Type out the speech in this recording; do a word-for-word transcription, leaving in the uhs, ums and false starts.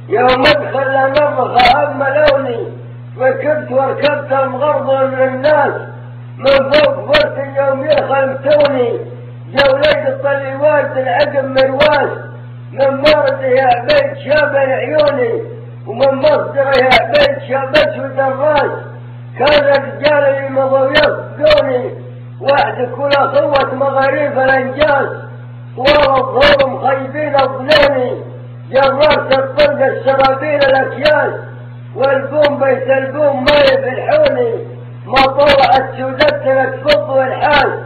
يوم ادخل لنبخ أملوني ركبت وركبت مغرض من الناس من فوق فرس يوم يخلمتوني جوليت الطليوات العقب مرواس من مرضه عبيت شاب عيوني ومن مصدره عبيت شابت ودراس كان الرجال اللي مضوا يصدقوني وحدك ولا صوت مغاريب الانجاز طوال الظهور مخيبين اظنوني جررت الطلق السرابيل الاكياس والبوم بيت البوم ما يفلحوني ما طلعت سودتنا تفض والحال